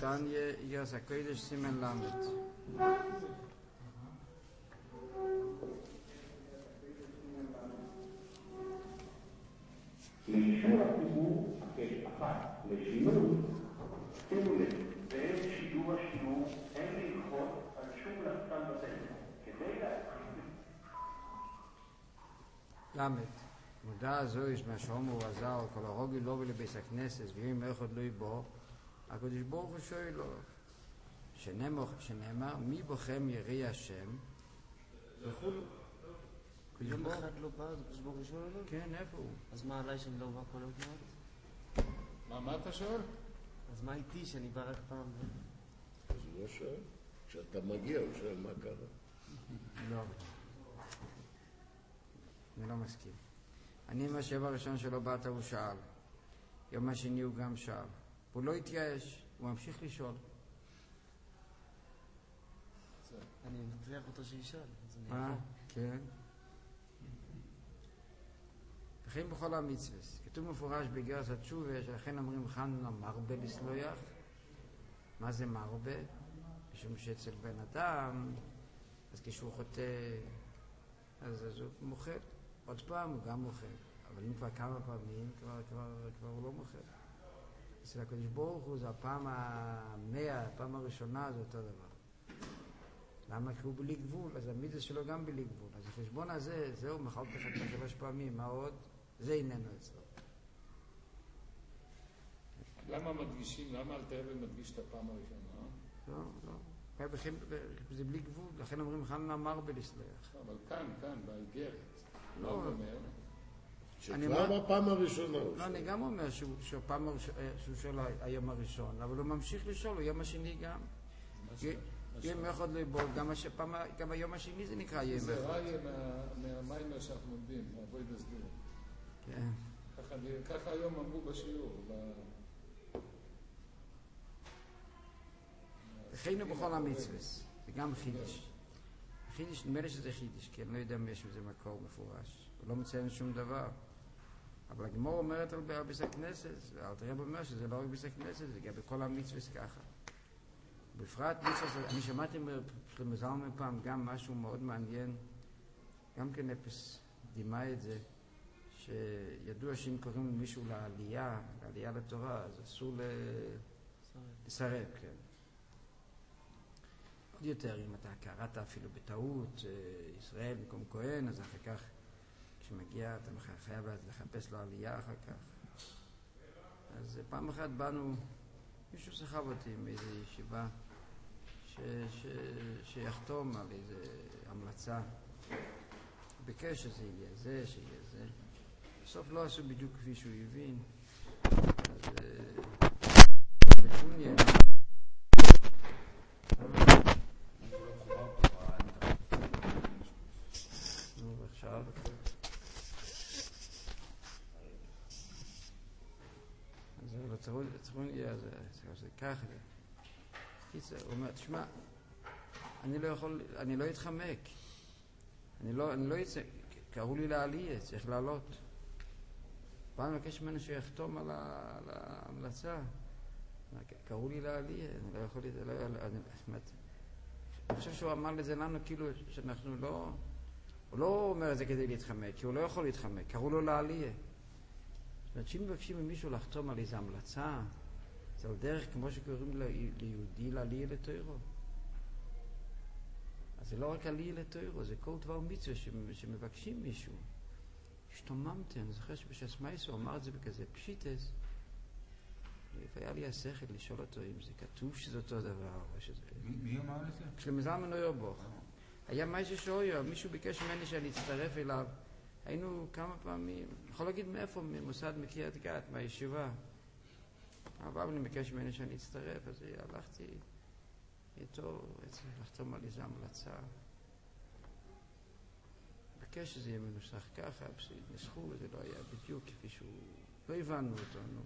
תניה איגרס הקודש סימן למד. לאישור הציבור אחת לשינוי, שימו לב, בעת שידור השיעור אין ללחוץ על שום לחצן בטלפון כדי להתחיל. למד. מודע זו יש מהשום ורזר כל הרוגי לא ולביס הכנסת ואם אחד לא יבוא הקדוש ברוך הוא שואל לו שנאמר מי בכם יראי השם וכולו. יום אחד לא בא, זה קדוש ברוך הוא שואל לו? כן, איפה הוא? אז מה עליי שאני לא בא כל הזמן? מה אתה שואל? אז מה איתי שאני בא רק פעם? אז הוא לא שואל. כשאתה מגיע הוא שואל מה קרה. לא. אני לא מסכים. אני מהשב הראשון שלא באת הוא שאל. יום השני הוא גם שאל. הוא לא התייאש, הוא ממשיך לשאול. אני מטריח אותו שישאל. כן. וכן בכל המצווה. כתוב מפורש בגרס התשובה, שלכן אומרים חננה מרבה לסלויח. מה זה מרבה? משום שאצל בן אדם, אז כשהוא חוטא, אז הוא מוחל. עוד פעם הוא גם מוחל. אבל אם כבר כמה פעמים, כבר הוא לא מוחל. אצל הקדוש ברוך הוא זה הפעם המאה, הפעם הראשונה זה אותו דבר. למה? כי הוא בלי גבול, אז המידה שלו גם בלי גבול. אז החשבון הזה, זהו, מחלת לך 3 פעמים, מה עוד? זה איננו אצלו. למה מדגישים, למה אלתרעבי מדגיש את הפעם הראשונה? לא. זה בלי גבול, לכן אומרים חננה מרבה לסלוח. אבל כאן, באיגרת. לא. הוא אומר? שכבר בפעם הראשונה הוא לא, אני גם אומר שהוא שואל היום הראשון, אבל הוא ממשיך לשאול, הוא יום השני גם. יום אחד לא יבוא, גם היום השני זה נקרא יום אחד. זה ראיה מהמיימר שאנחנו לומדים, מהבוי דסדור. כן. ככה היום אמרו בשיעור. חיינו בכל המצווה, זה גם חידש. חידש, נדמה לי שזה חידש, כי אני לא יודע אם יש בזה מקור מפורש. הוא לא מציין שום דבר. אבל הגמור אומרת על ביס הכנסת, והאלתרעבי אומר שזה לא רק ביס הכנסת, זה גם בכל המצווה ככה. בפרט מצווה, אני שמעתי מזלמן פעם גם משהו מאוד מעניין, גם כן אפס דימה את זה, שידוע שאם קוראים מישהו לעלייה לתורה, אז אסור לסרב, כן. עוד יותר, אם אתה קראת אפילו בטעות ישראל במקום כהן, אז אחר כך כשמגיע אתה חייב לחפש לו עלייה אחר כך. אז פעם אחת באנו, מישהו סחב אותי מאיזו ישיבה שיחתום על איזו המלצה. ביקש שזה יהיה זה, שיהיה זה. בסוף לא עשו בדיוק כפי שהוא הבין. אז בפוניה עכשיו אז צריכים יהיה זה ככה קיצר, הוא אומר, תשמע אני לא אתחמק אני לא יצא, קראו לי לעלייה, צריך לעלות פעם מבקש ממנו שיחתום על ההמלצה קראו לי לעלייה, אני לא יכול אני חושב שהוא אמר לזה לנו כאילו שאנחנו לא הוא לא אומר את זה כדי להתחמק, כי הוא לא יכול להתחמק, קראו לו לעלייה. זאת אומרת, שאם מבקשים ממישהו לחתום על איזו המלצה, זה על דרך כמו שקוראים ליהודי לעלייה לתוירו. אז זה לא רק עלייה לתוירו, זה כל דבר מצווה שמבקשים מישהו. השתוממתי, אני זוכר שבשסמייס הוא אמר את זה בכזה פשיטס, והיה לי השכל לשאול אותו אם זה כתוב שזה אותו דבר. מי אמר לזה? כשלמזלמן אוירבוך. היה משהו שאויו, מישהו ביקש ממני שאני אצטרף אליו. היינו כמה פעמים, אני יכול להגיד מאיפה, ממוסד מקריית גת, מהישיבה. אבל אני ביקש ממני שאני אצטרף, אז הלכתי איתו, לחתום על איזו המלצה. ביקש שזה יהיה מנוסח ככה, נסחו, וזה לא היה בדיוק כפי שהוא, לא הבנו אותו, נו.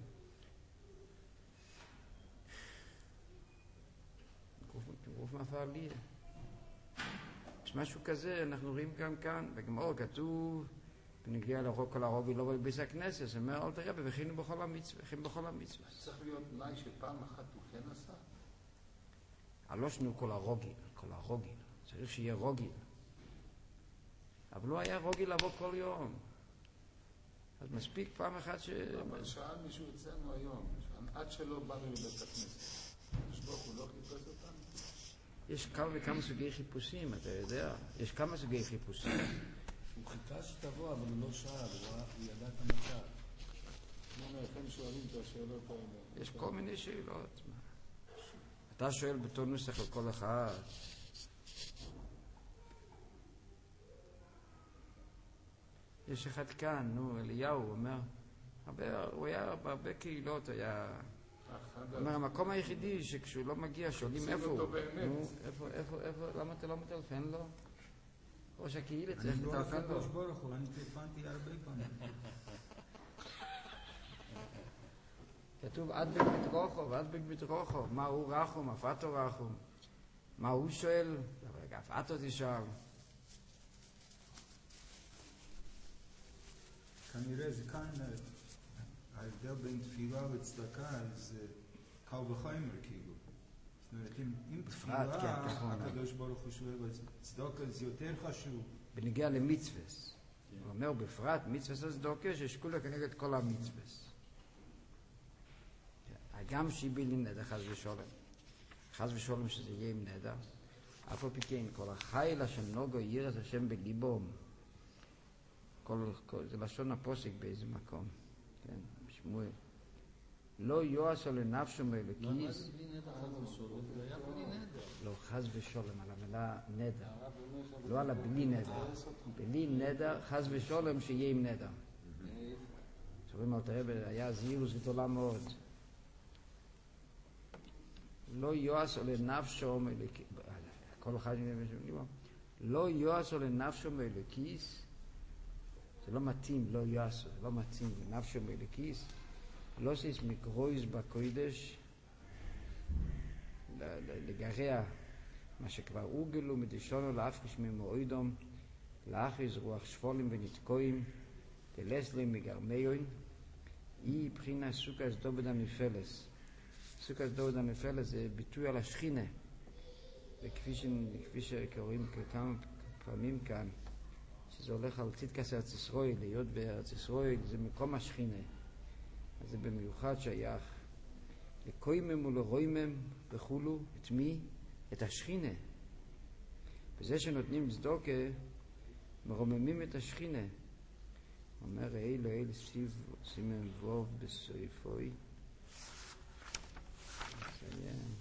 גרוף מפעליה. יש משהו כזה, אנחנו רואים גם כאן, בגמור כתוב, ונגיע לרוק כל הרוב ולא בביס הכנסת, זה אומר, אל תראה, וכינו בכל המצווה, וכינו בכל המצווה. צריך להיות תנאי שפעם אחת הוא כן עשה? הלושנו כל הרוגיל. צריך שיהיה רוגיל. אבל לא היה רוגיל לבוא כל יום. אז מספיק פעם אחת אבל שאל מישהו אצלנו היום, עד שלא באנו לבית הכנסת. שברוך הוא לא חיפש אותנו? יש כמה וכמה סוגי חיפושים, אתה יודע? יש כמה סוגי חיפושים. הוא חיכה שתבוא, אבל הוא לא שאל, הוא ידע את המצב. לכן שואלים את השאלות האלה. יש כל מיני שאלות. אתה שואל בתור נוסח על כל אחד. יש אחד כאן, אליהו, הוא אומר, הוא היה בהרבה קהילות, הוא אומר, המקום היחידי שכשהוא לא מגיע, שואלים איפה הוא. איפה, למה אתה לא מטלפן לו? ראש הקהילה צריך לטלפן לו. אני טלפנתי הרבה פעמים. כתוב אדבק בית רוחוב, מה הוא רחום, אף אתו רחום. מה הוא שואל? אף אתו תשאל. כנראה זה כאן, ההבדל בין תפילה וצדקה זה קל וחומר כאילו. זאת אומרת, אם תפילה, הקדוש ברוך הוא שואל, צדקה זה יותר חשוב. בנגיע למצווס. הוא אומר בפרט, מצווס הצדקה ששקולה כנגד כל המצווס. גם שיבי לי נדר, חס ושולם. חס ושולם שזה יהיה עם נדר. אף על פי כן, כל החיל השנוגו יראת השם בליבום. זה לשון הפוסק באיזה מקום. כן, שמואל. לא יועסו לנפשו מאלוקיס. לא, מה זה בלי נדר חס ושולם? זה היה בלי נדר. לא, חס ושולם, על המילה נדר. לא על הבלי נדר. בלי נדר, חס ושולם שיהיה עם נדר. שומעים על תראה, היה זהירוס גדולה מאוד. לא יועסו לנפשו מאלוקיס. כל אחד לא יועסו לנפשו מאלוקיס. זה לא מתאים, לא יעשו, לא מתאים, לנפשו מאלוקיס, לא שיש מקרויס בקודש, לגרע מה שכבר הורגלו מדשונו להפריש ממועידום, להכריז רוח שפולים ונתקויים, תלסלים מגרמיון, היא בחינה סוכס דובד המפלס. סוכס דובד המפלס זה ביטוי על השכינה, וכפי שקוראים כמה פעמים כאן, שזה הולך על צדקת ארץ ישראל, להיות בארץ ישראל, זה מקום השכינה. אז זה במיוחד שייך לקוימם ולרוימם וכולו, את מי? את השכינה. בזה שנותנים צדוקה, מרוממים את השכינה. אומר, אילו סימן ווב בסויפוי. נסיים.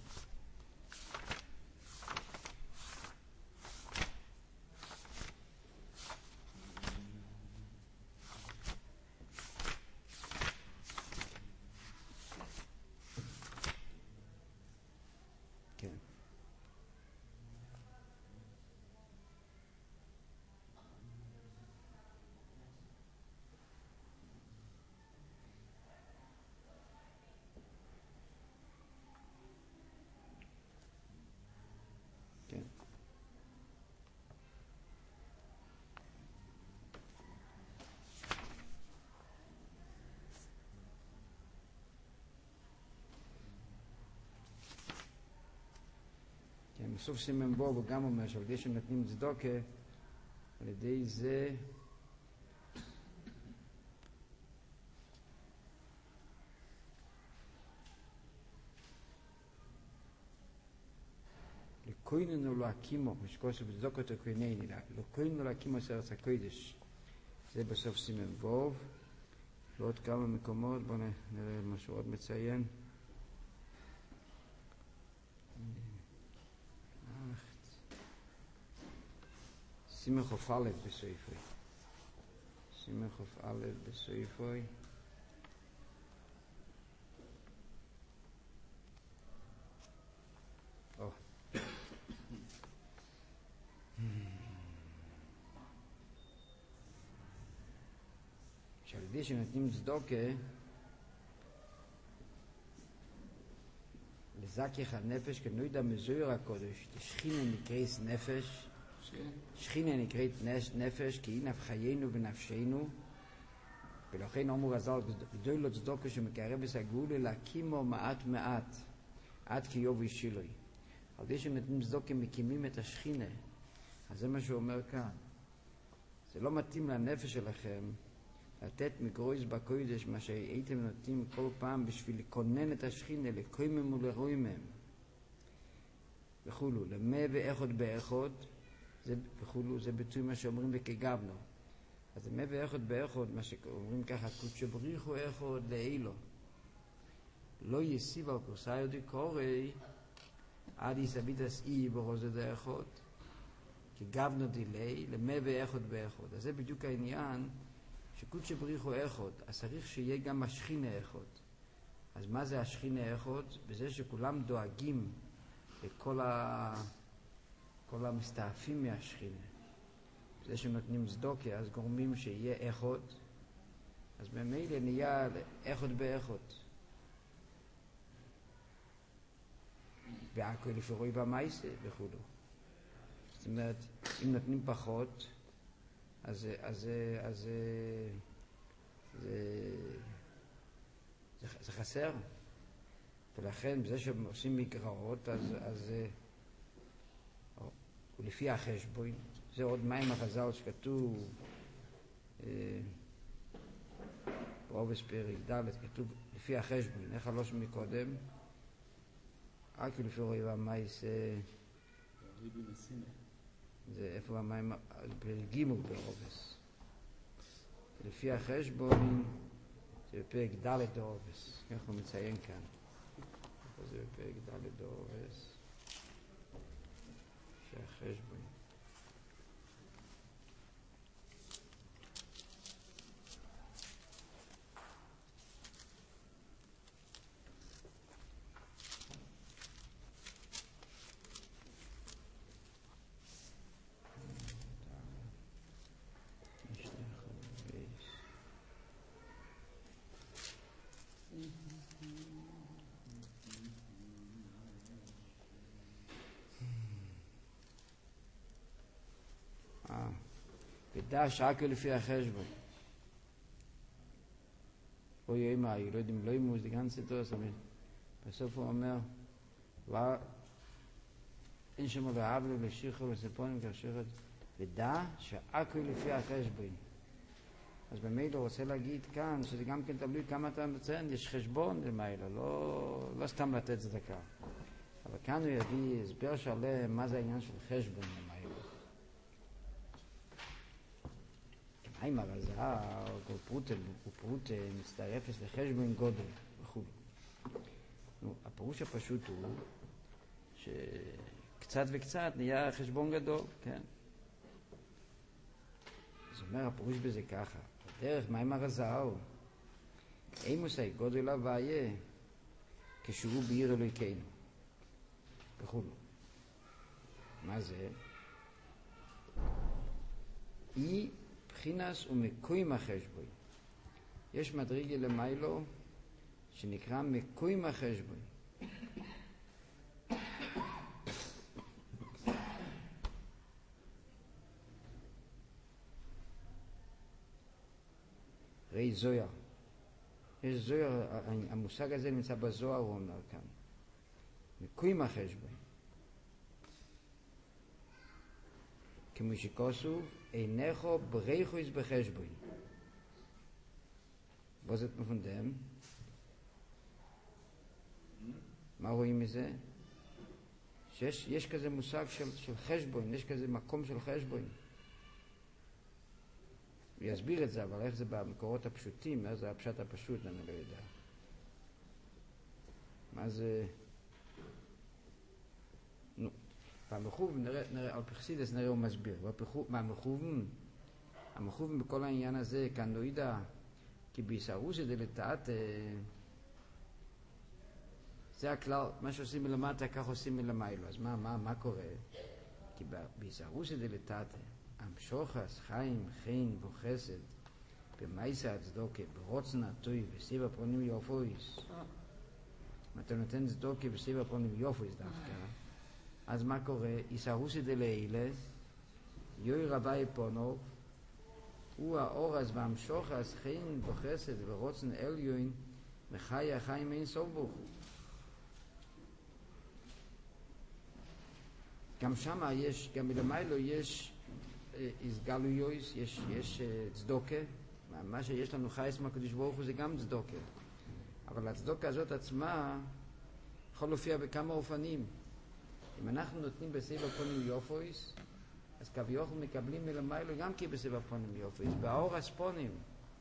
בסוף סימן בו הוא גם אומר שעל ידי שנותנים צדוקה, על ידי זה לקויננו להקימו, משקוסו בצדוקות הקוינני, לקויננו להקימו סרץ הקודש. זה בסוף סימן בו. ועוד כמה מקומות, בואו נראה משהו עוד מציין. סימן חוף א' בסויפוי. סימן חוף א' בסויפוי. שעל ידי שנותנים צדוקה לזכיך הנפש כנוידע מזויר הקודש, שכינה נקראת נפש, שכינה נקראת נפש כי היא נפחיינו ונפשנו, ולכן אמור הזל גדול לו צדוקה שמקרב את הגאולה להקימו מעט מעט עד כי יובי שילוי. על זה שנותנים צדוקה מקימים את השכינה. אז זה מה שהוא אומר כאן. זה לא מתאים לנפש שלכם לתת מגרויס בקודש מה שהייתם נותנים כל פעם בשביל לקונן את השכינה, לקוימם ולרוימם וכולו, למה ואיכות באיכות וכולו, זה ביטוי מה שאומרים בכגבנו. אז למה ואיכות באיכות, מה שאומרים ככה, קודשא בריחו איכות לאילו לא יסיב על קורסאי דקורי עד יסביתס אי ברוז דאיכות כי גבנו דילי למה ואיכות באיכות. אז זה בדיוק העניין שקודשא בריחו איכות, אז צריך שיהיה גם השכינה איכות. אז מה זה השכינה איכות? בזה שכולם דואגים לכל כל המסתעפים מהשכינה. בזה שנותנים צדוקה אז גורמים שיהיה איכות, אז ממילא נהיה איכות באיכות. והכל לפי רוי במייסה וכו'. זאת אומרת, אם נותנים פחות, אז זה חסר. ולכן בזה שהם עושים מגרעות, אז ולפי החשבון, זה עוד מים החז"ל שכתוב ברובס פרק ד', כתוב לפי החשבון, איך הלוש מקודם? רק לפי רוי והמייס זה איפה המים, פרק ג' ברובס. לפי החשבון זה בפרק ד' ברובס, כך הוא מציין כאן. זה בפרק ד' ברובס. לפי החשבון. דש רק לפי החשבון. או יאמר, לא יודעים, לא ימוס, דגן סיטוס, בסוף הוא אומר, אין שמו ואהבלו לשיחו וספונים כשרת, ודע שרק לפי החשבון. אז במילא הוא רוצה להגיד כאן, שזה גם כן תלוי כמה אתה מציין, יש חשבון למעלה, לא סתם לתת צדקה. אבל כאן הוא יביא הסבר שלם מה זה העניין של חשבון למעלה. האם הרז"ל, כל פרוטה מצטרפת לחשבון גודל וכו'. הפירוש הפשוט הוא שקצת וקצת נהיה חשבון גדול, כן? זאת אומרת, הפירוש בזה ככה, בדרך מים הרז"ל, אימוס גודל הוויה כשהוא בעיר אלוהינו וכו'. מה זה? בחינס ומקוים החשבון. יש מדרגה למיילו שנקרא מקוים החשבון. ראי זויר. יש זויר, המושג הזה נמצא בזוהר, הוא אומר כאן. מקוים החשבון. כמו שכוסו, אינךו בריחויס בחשבון. בו זאת מפונדם. מה רואים מזה? שיש כזה מושג של חשבון, יש כזה מקום של חשבון. הוא יסביר את זה, אבל איך זה במקורות הפשוטים, איך זה הפשט הפשוט, אני לא יודע. מה זה? נו. במחוב נראה, על פרסידס נראה הוא מסביר. המחוב בכל העניין הזה, כאן לא ידע, כי בישרוסי דלתת, זה הכלל, מה שעושים מלמטה, כך עושים מלמיילו. אז מה קורה? כי בישרוסי דלתת, המשוחס, חיים, חין וחסד, במייסה הצדוקה, ברוצנה טוי, וסיבה פרונים יופויס. אם אתה נותן צדוקה וסיבה פרונים יופויס דווקא, אז מה קורה? איסרוסי דלעילה, יוי רבי פונו, הוא האורס והמשוחס, חין וחסד ורוצן עליון, מחי החיים אין סוף ברוך הוא. גם שם יש, גם מלמיילו יש הסגלויוס, יש צדוקה. מה שיש לנו חייס מהקדוש ברוך הוא זה גם צדוקה. אבל הצדוקה הזאת עצמה יכול להופיע בכמה אופנים. אם אנחנו נותנים בסבב פונים יופויס, אז כביכול מקבלים מלמיילו גם כי בסבב פונים יופויס. באור הספונים.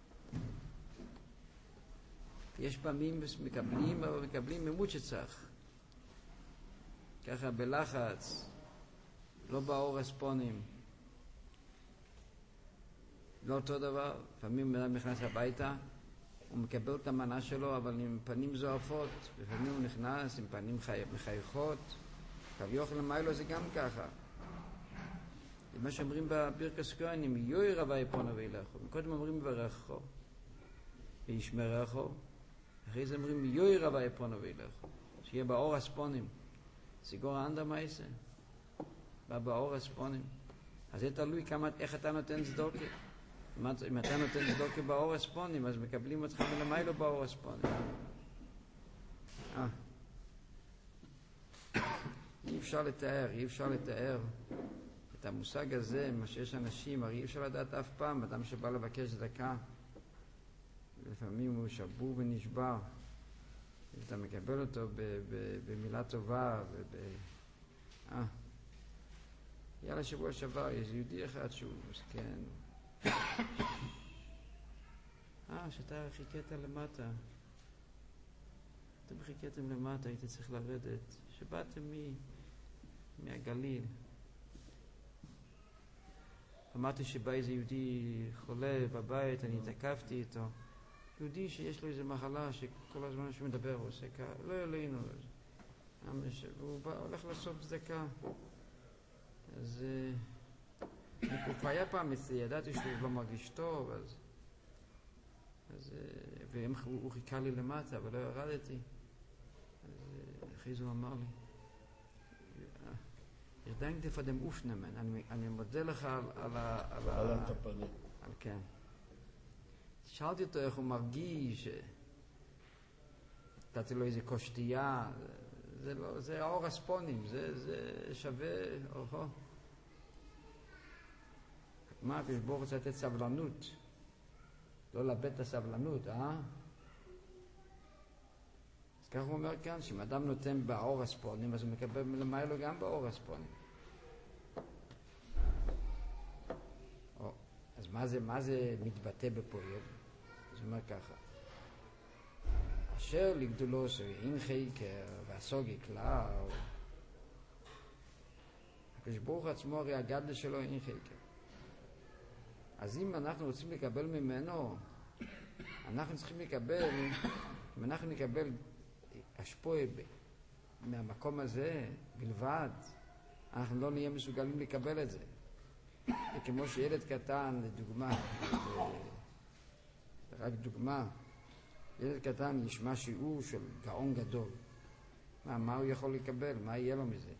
יש פעמים מקבלים, אבל מקבלים ממות שצריך. ככה בלחץ, לא באור הספונים. לא אותו דבר. לפעמים אדם נכנס הביתה, הוא מקבל את המנה שלו, אבל עם פנים זועפות. לפעמים הוא נכנס עם פנים מחייכות. כביכול למיילו זה גם ככה. זה מה שאומרים בברכת כהנים, יוי רבי פונו ואילכו. קודם אומרים ברכו, וישמרךו. אחרי זה אומרים יוי רבי פונו ואילכו. שיהיה באור הספונים. סיגור האנדה מייסה. בא באור הספונים. אז זה תלוי איך אתה נותן צדוקה. אם אתה נותן צדוקה באור הספונים, אז מקבלים אותך מלמיילו באור הספונים. אי אפשר לתאר את המושג הזה, מה שיש אנשים, הרי אי אפשר לדעת אף פעם, אדם שבא לבקש צדקה, לפעמים הוא שבור ונשבר, אתה מקבל אותו במילה טובה, יאללה, שבוע שעבר, יש יהודי אחד שהוא מסכן. שאתה חיכית למטה. אתם חיכיתם למטה, הייתי צריך לרדת. שבאתם מהגליל. אמרתי שבא איזה יהודי חולה בבית, אני התעכבתי איתו. יהודי שיש לו איזו מחלה שכל הזמן שהוא מדבר הוא עושה ככה, לא אלינו. והוא הולך לעשות צדקה. אז הוא כבר היה פעם אצלי, ידעתי שהוא לא מרגיש טוב, והוא חיכה לי למטה, אבל לא ירדתי. אז אחרי זה הוא אמר לי, ich danke für dem Aufnehmen. אני מודה לך על כן. שאלתי אותו איך הוא מרגיש, נתתי לו איזה קושטייה, זה האור הספונים, זה שווה אורכו. מה הקדוש ברוך הוא רוצה לתת סבלנות, לא לאבד את הסבלנות, אז כך הוא אומר כאן, שאם אדם נותן באור הספונים, אז הוא מקבל מלמיילו גם באור הספונים. אז מה זה מתבטא בפועל? אז הוא אומר ככה, אשר לגדולו שאין חקר והסוגי כלל, הקדוש ברוך הוא עצמו הרי הגדל שלו אין חקר. אז אם אנחנו רוצים לקבל ממנו, אנחנו צריכים לקבל, אם אנחנו נקבל השפועה מהמקום הזה בלבד, אנחנו לא נהיה מסוגלים לקבל את זה. וכמו שילד קטן, לדוגמה, רק דוגמה, ילד קטן ישמע שיעור של גאון גדול. מה הוא יכול לקבל? מה יהיה לו מזה?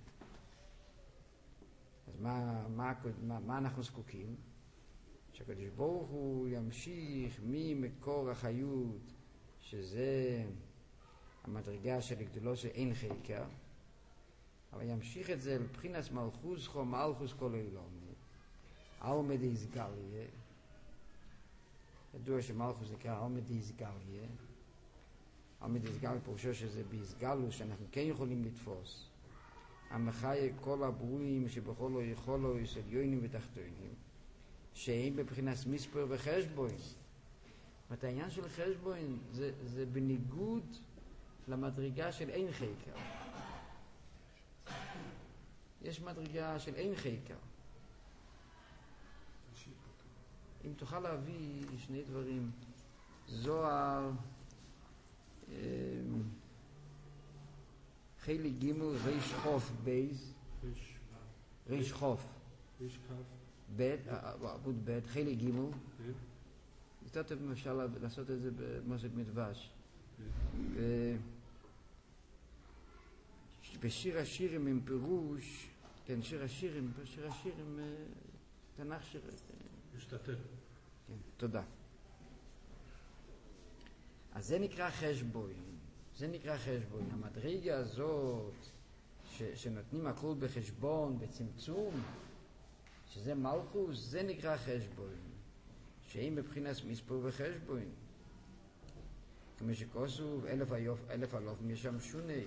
אז מה אנחנו זקוקים? שהקדוש ברוך הוא ימשיך ממקור החיות, שזה המדרגה של גדולו שאין חקר, אבל ימשיך את זה לבחינת מלכוס חו מלכוס כל העולם. עלמא דאיסגליה, ידוע שמלכוס נקרא עלמא דאיסגליה. עלמא דאיסגליה פירושו שזה באיסגלוס שאנחנו כן יכולים לתפוס. המחיה כל הברואים שבכל יכולו עליונים ותחתונים, שהם בבחינת מספר וחשבון. זאת העניין של חשבון זה בניגוד למדרגה של אין חקר. יש מדרגה של אין חקר. אם תוכל להביא שני דברים, זוהר, חלק ג' ריש חוף בייז, ריש חוף, בית, עבוד בית, חלק ג', יותר טוב אם אפשר לעשות את זה במוסק מדבש. בשיר השירים עם פירוש, כן, שיר השירים, תנ"ך שיר, משתתף. כן, תודה. אז זה נקרא חשבון. המדרגה הזאת שנותנים הכל בחשבון, בצמצום, שזה מלכוס, זה נקרא חשבון. שאם מבחינת מספור וחשבון, כמו שכוסוב אלף אלוף משם שוני.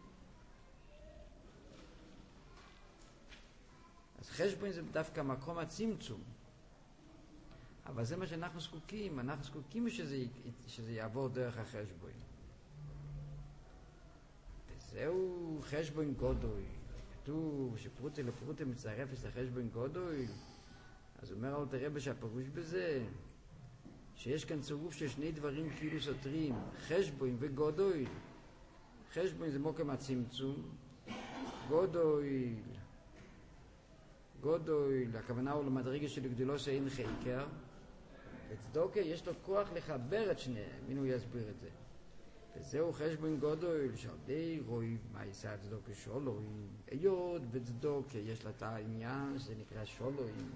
אז חשבון זה דווקא מקום הצמצום. אבל זה מה שאנחנו זקוקים. אנחנו זקוקים שזה יעבור דרך החשבון. וזהו חשבון גודוי. כתוב שפרוטה לפרוטה מצטרפת לחשבון גודוי. אז אומר אל תראה שהפירוש בזה שיש כאן צירוף של שני דברים כאילו סותרים, חשבון וגודוי. חשבון זה מוקם הצמצום, גודוי, הכוונה הוא למדרגה של גדולו שאין חקר. וצדוקה יש לו כוח לחבר את שניהם, הנה הוא יסביר את זה. וזהו חשבון גודוי, שעדי רוי מה יעשה צדוקה שולוים. היות וצדוקה יש לה את העניין שזה נקרא שולוים.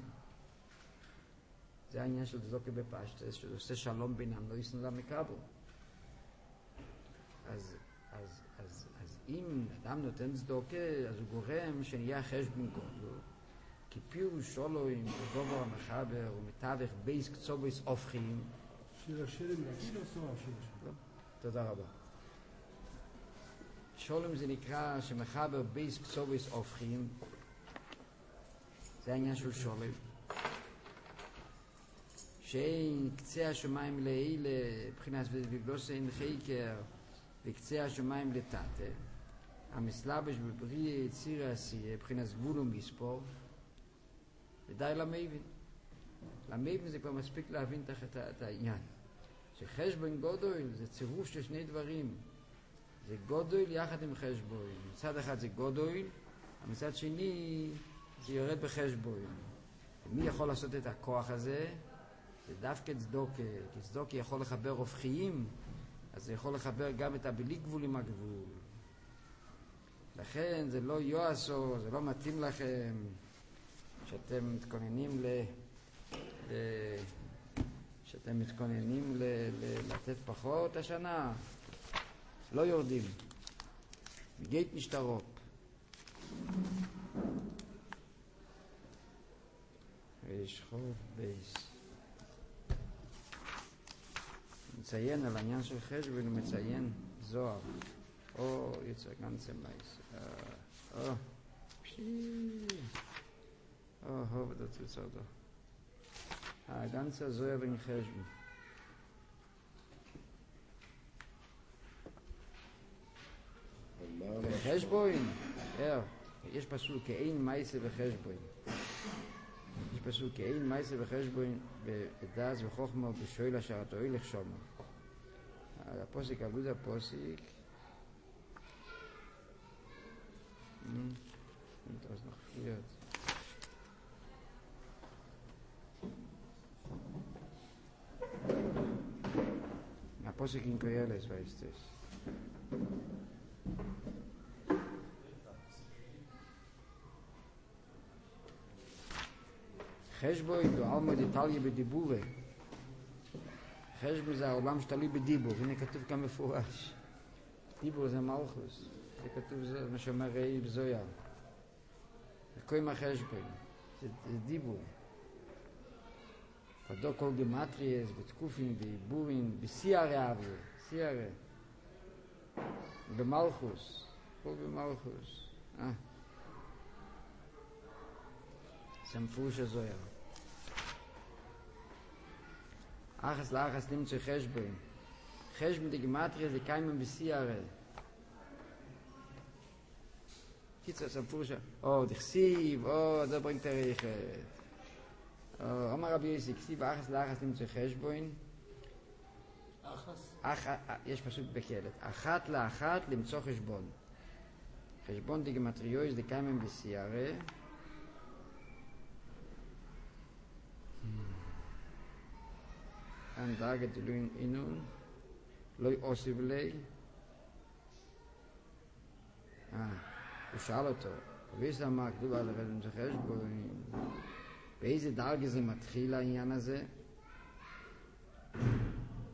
זה העניין של צדוקה בפשטס, שזה עושה שלום בינם, לא ישנא למקבל. אז אם אדם נותן צדוקה, אז הוא גורם שנהיה חשבון גודוי. כי פירוש שולוים, בגובר המחבר, הוא מתווך בייס קצובויס הופכים. שיר השלם להגיד או סור השיר שלו? תודה רבה. שולם זה נקרא שמחבר בייס קצובויס הופכים. זה העניין של שולם. שאין קצה השמיים לאלה, מבחינת ובגלוס אין חקר, וקצה השמיים לטאטה. המסלבש בבריא יציר העשייה, מבחינת גבול ומספור. ודי למבין. למבין זה כבר מספיק להבין את העניין. שחשבון גודל זה צירוף של שני דברים. זה גודל יחד עם חשבון. מצד אחד זה גודל, מצד שני זה יורד בחשבון. ומי יכול לעשות את הכוח הזה? זה דווקא צדוקה. כי צדוקה יכול לחבר הופכיים, אז זה יכול לחבר גם את הבלי גבול עם הגבול. לכן זה לא יועסו, זה לא מתאים לכם. שאתם מתכוננים לתת פחות השנה, לא יורדים. גייט נשתרופ. יש חוב בייס. מציין על העניין של חשבון, הוא מציין זוהר. או יצא גנצה מייס. hoffe, dat is zo toch. ganze Zohar in Cheshbon. בחשבון, יש פסוק כאין מייסה בחשבון. יש פסוק כאין מייסה בחשבון בדעת וחוכמה ובשואל אשר אתה הולך שומו. הפוסק, עבוד הפוסק. אז נחפויות. הפוסק עם קוילס ואיסטס. חשבון דו אלמא דתליה בדיבורה. חשבון זה העולם שתלוי בדיבור. הנה כתוב כאן מפורש. דיבור זה מלכוס. זה כתוב, זה מה שאומר ראי בזויה. זה קוים החשבון. זה דיבור. כדו כל גמטריאס, בתקופים, בעיבורים, בסיירה אוויר. סיירה. במלכוס. כל במלכוס. זה מפורש הזויה. אחס לאחס נמצא חשבון. חשבון דגמטריה זה קיימן בסיירה. קיצר, זה מפורש. דכסיב, זה ברינגט הריכת. אומר רבי יוסי, כסיב אחס לאחס נמצא חשבון. יש פשוט בקלט. אחת לאחת למצוא חשבון. חשבון דגמטריו זה קיימן בסיירה. אין דאגת דלוין אינון, לא יוסיב לי. הוא שאל אותו, ויש אמר, כתוב על הרדם של חשבון, באיזה דרגה זה מתחיל העניין הזה?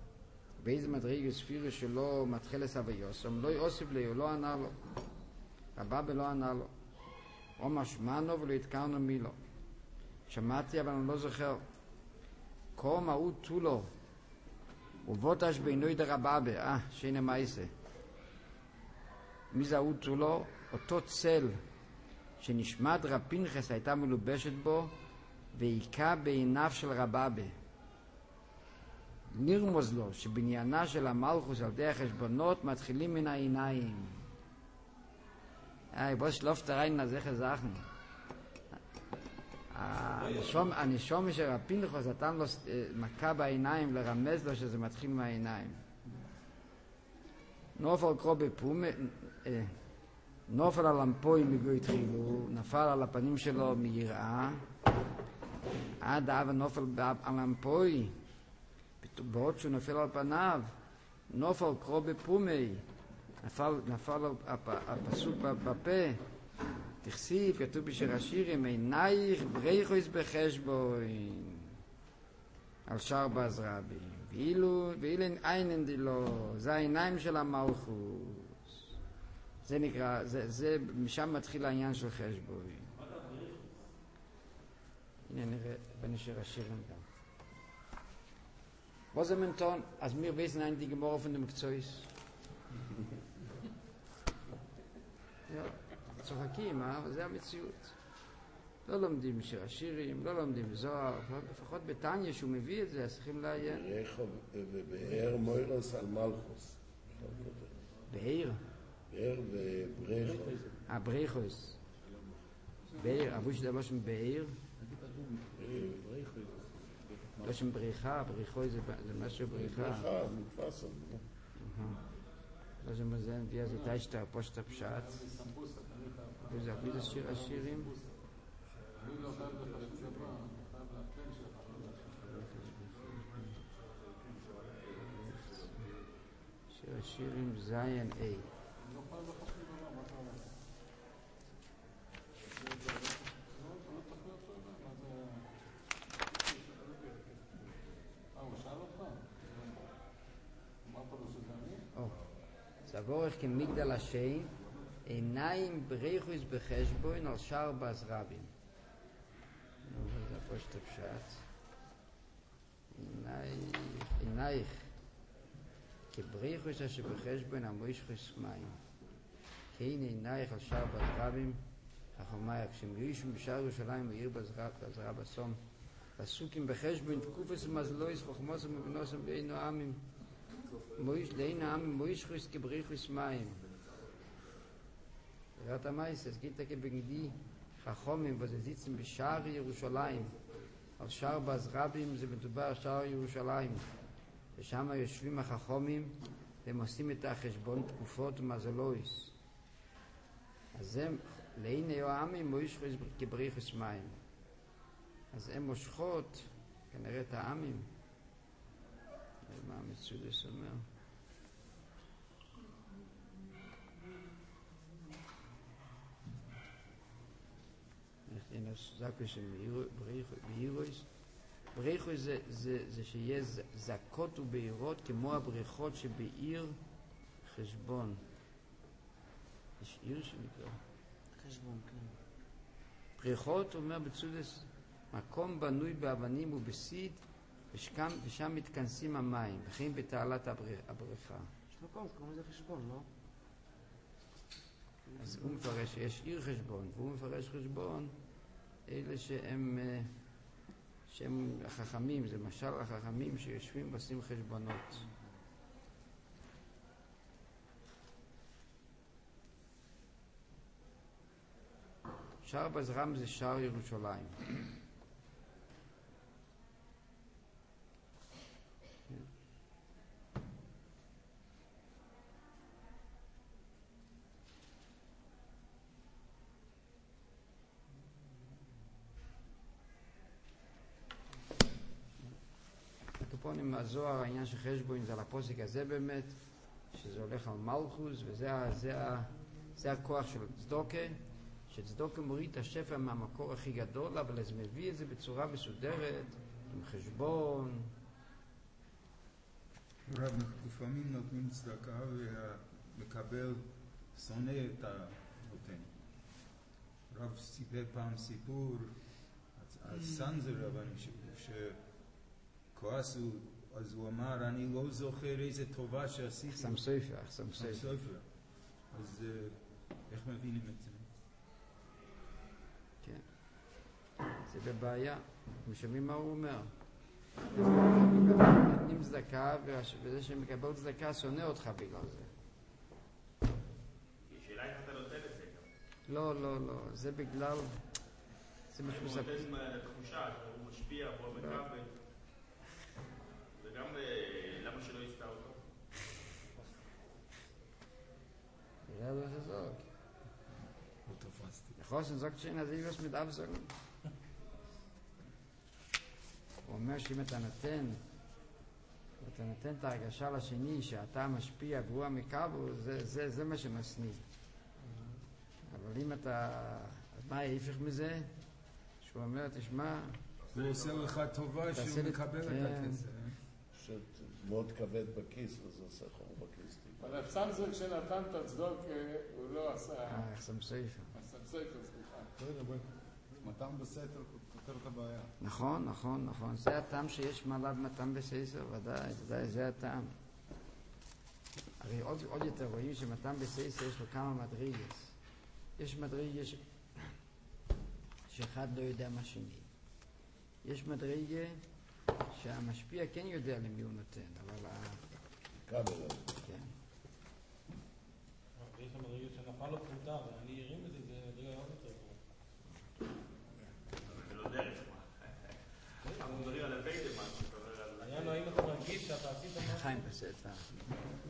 באיזה מדרגה ספירה שלו מתחיל לסביוסם, לא יוסיב לי, הוא לא ענה לו. רבבה לא ענה לו. אומר שמענו ולא התקרנו מילו. שמעתי אבל אני לא זוכר. כה מהו תולו. ובוטש בינוי דרבבה. שינה מייסה. מי זה הוא תולו? אותו צל שנשמת רב פנחס הייתה מלובשת בו והיכה בעיניו של רבבה. נרמוז לו שבניינה של המלכוס על דרך חשבונות מתחילים מן העיניים. בוא שלוף את הרעין הזה חזכן. הנשום של רב פנחס נתן לו מכה בעיניים לרמז לו שזה מתחיל מהעיניים. נופל קרוא בפום, נופל על המפוי מגו התחילו, נפל על הפנים שלו מיראה, עד אב נופל על המפוי, בעוד שהוא נופל על פניו, נופל קרוא בפומי, נפל הפסוק בפה, תכסיב, כתוב בשיר השירים, עינייך בריחויס בחשבון, על שער בעזרבי. ואילן איינן דילו, זה העיניים של המלכוס. זה נקרא, משם מתחיל העניין של חשבון. הנה נראה בנשיר השירים גם. Was ist mein Ton? Als wir wissen eigentlich die Gemorre von dem Gzeus. Ja, צוחקים, אבל זה המציאות. לא לומדים שיר השירים, לא לומדים זוהר, לפחות בתניה שהוא מביא את זה, אז צריכים לעיין. ובאר מוירוס על מלכוס. באר? באר ובריחוס. בריחוס. באר, אבו שזה לא שם באר? לא שם בריחה, בריחוי זה משהו בריחה. בריחה, מתפסם. לא שם זה נביא אז איתי שאתה פושט הפשט. וזה אבו זה שיר השירים. שיר השירים זיין איי. סבורך כמגדל השם, עיניים בריחוס בחשבון על שער בעזרבים. זה הפושט הפשט. עינייך כבריחוס אשר בחשבון המוישחוס מים. כן עינייך על שער בעזרבים, החומיה, כשמישהו בשער ירושלים הוא עיר בעזרה בסום. פסוקים בחשבון, תקופס ומזלויס, חוכמוס ומבנוסם בעינו עמים. לעין העם מוישחוס כבריחוס מים. ראת המייס, es geht da wegen die Chachomim, wo sie sitzen בשער ירושלים, על שער בעזרבים זה מדובר על שער ירושלים, ושם יושבים החכומים והם עושים את החשבון תקופות ומזלויס. אז הם לעין העם מוישחוס כבריחוס מים. אז הם מושכות כנראה את העמים. מה המצודס אומר? בריחוס זה שיהיה זקות ובעירות כמו הבריחות שבעיר חשבון. יש עיר שנקרא חשבון, כן. בריחות אומר בצודס מקום בנוי באבנים ובסיד ושם מתכנסים המים, וכן בתעלת הבריכה. יש מקום שקוראים לזה חשבון, לא? אז הוא מפרש שיש עיר חשבון, והוא מפרש חשבון, אלה שהם החכמים, זה משל החכמים שיושבים ועושים חשבונות. שער בעזרם זה שער ירושלים. הקופונים הזוהר, העניין של חשבון זה על הפוסק הזה באמת, שזה הולך על מלכוס, וזה הכוח של צדוקה, שצדוקה מוריד את השפע מהמקור הכי גדול, אבל אז מביא את זה בצורה מסודרת, עם חשבון. רב, לפעמים נותנים צדקה ומקבל שונא את נותן. רב סיפר פעם סיפור על סנזר רבנים שכועסו, אז הוא אמר, אני לא זוכר איזה טובה שעשיתי. חסם סופר. אז איך מבינים את זה? כן. זה בבעיה. אתם שומעים מה הוא אומר? נותנים צדקה, וזה שמקבל צדקה שונא אותך בגלל זה. שאלה איך אתה נותן את זה גם. לא. זה בגלל... זה משהו הוא נותן תחושה שהוא משפיע בו מקבל. וגם למה שלא יסתע אותו? Ja, das ist auch. Ich weiß nicht, sagt schon, dass ich was mit Absagen. הוא אומר שאם אתה נותן את ההרגשה לשני שאתה משפיע והוא המקבל, זה מה שמשניא. אבל אם אתה... מה ההפך מזה? שהוא אומר, תשמע... הוא עושה לך טובה שהוא מקבל את הכסף. מאוד כבד בכיס, וזה עושה חור בכיס. אבל הסנזר כשנתן את הצדוק, הוא לא עשה... חסם סופר. חסם סופר, סליחה. מתן בסתר פותר את הבעיה. נכון. זה הטעם שיש מעלה במתן בסתר, ודאי, זה הטעם. הרי עוד יותר רואים שמתן בסתר יש לו כמה מדרגס. יש מדרגה שאחד לא יודע מה שני. יש מדרגה שהמשפיע כן יודע למי הוא נותן, אבל... כבל. כן. יש שם מדרגה שנפל לו פרוטה, ואני ארים את זה, זה מדרגה עוד יותר טוב. זה לא דרך. אנחנו מדברים על הפיידם, מה שאתה אומר על... העניין הוא האם אתה מרגיש שאתה עשית משהו? חיים בסתר.